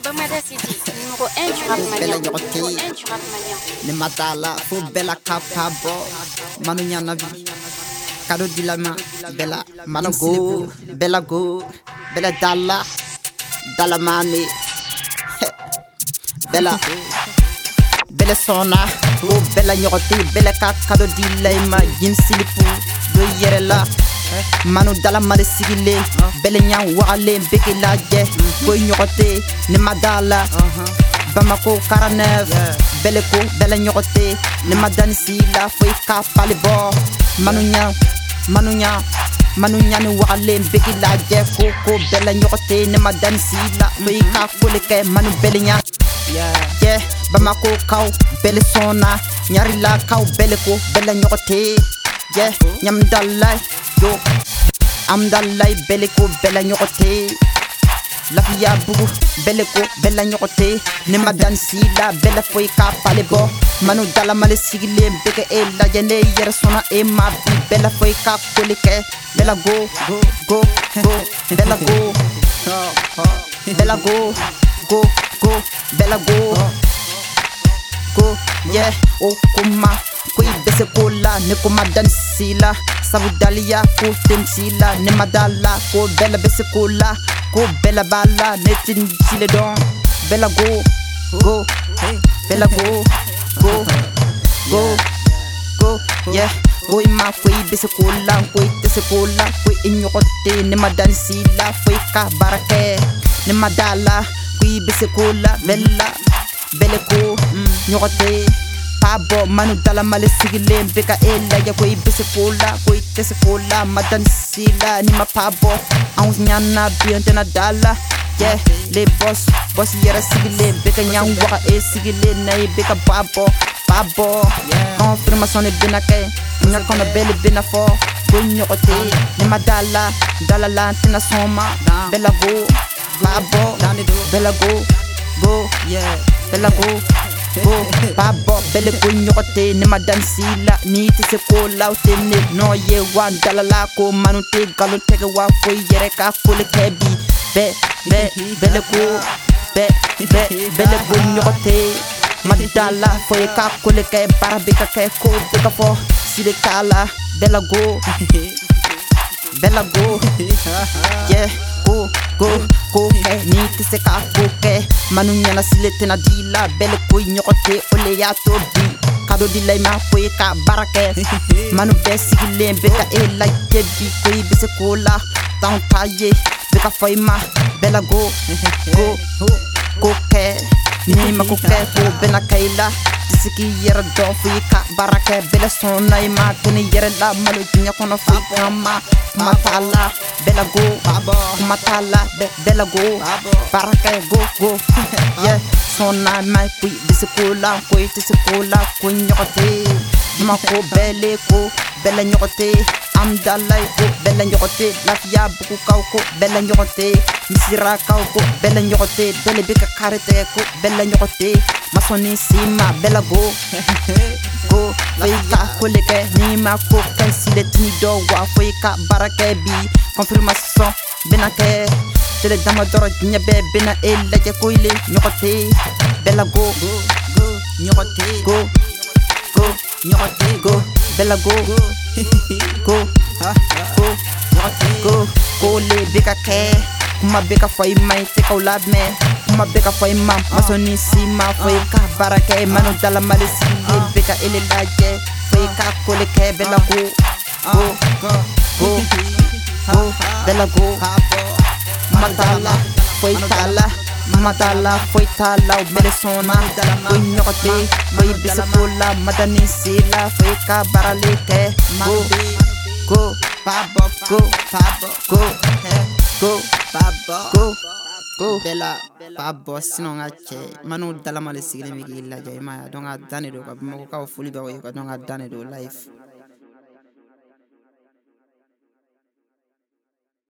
Bamada City, numéro 1 du rap malien. Numéro 1 du rap malien. Ne matala fu bella capabo manu nyanavi kado dilama bella manago bella go bella dalla mani bella bella sona o bella nyoti bella kado dilema jin silipu do yerela manu dala male sigile bella nyang wale beke laje ko nyoti ne madala Bamako 49 Beleko bella nyokote ne madani sila foi ka palibo manunya ni wale beki la je ko bella nyokote ne madani sila foi ka koleke manu belenya yeah Bamako kaw belle sona nyari la kaw beleko bella nyokote yeah nyam dalay yo am dalay beleko bella nyokote Lafia bugu beleko bella nyokote ne madan sila bella foi ka palebo manu dala male sigile beke e la jene yer sona e ma bi bella foi ka kolike bella go bella go bella go bella go yeah o kuma koi bese kola ne ko madan sila sabu dalia ko tem sila ne madala ko bella bese kola ko bella balla netin sile don bella go bella go yeah boy ma foi bese kola koi tese kola koi inyokote ne madan sila foi ka barake ne madala koi bese kola bella ko nyokote Pabo manu dala male sigile beka ela ya koi bese kola koi tese kola madan sila ni ma pabo ans nyana biante na dala yeah le boss yera sigile beka nyang waka e sigile na beka pabo confirmation e binake nya kona belle binafo gonyo ote ni ma dala la tina soma bella go pabo bella go yeah bella go Pabo belle kunyote ne madan sila ni tese kola utene no ye wan dalala ko manute galo tege wa ko yere ka kole kebi belle kunyote madala fo ka kole ke barabika ke ko bika fo sile kala bella go yeah go ni tese ka ke manunya na silete na dila belle ko nyokote ole ya to bi kado dilay ma ko ka barake manu besigile beka e la jebi ko bise kola tan taye beka faima bella go ke ni ma ko bena kaila tisiki yera do ka barake bella sona ma tuni yera la malu nya kono ma matala bella go matala bella go barake go yeah sona mai kui bisikula kui tisikula kunyote mako belle ko bella nyote am dalay ko bella nyote lafia buku ko bella nyote misira ko bella nyote belle bika karete ko bella nyote masoni sima bella go feika koleke ni ma ko kansile tinido wa feika barake bi confirmation benake tele dama doro nyabe bena ella je koile nyokote bella go nyokote go bella go le beka ke kuma beka fay mai te ko lab me kuma beka fay mam masoni sima fay ka barake manu dala male sile beka ele laje fay ka kole ke bella go bella go matala foi tala belle sona foi nyokote foi bisakola madani sila foi ka baraleke go bella pabo sinon ache manu dala male sigile mi gilla jay ma donga dane do ka mo ka fuli do ko donga dane do life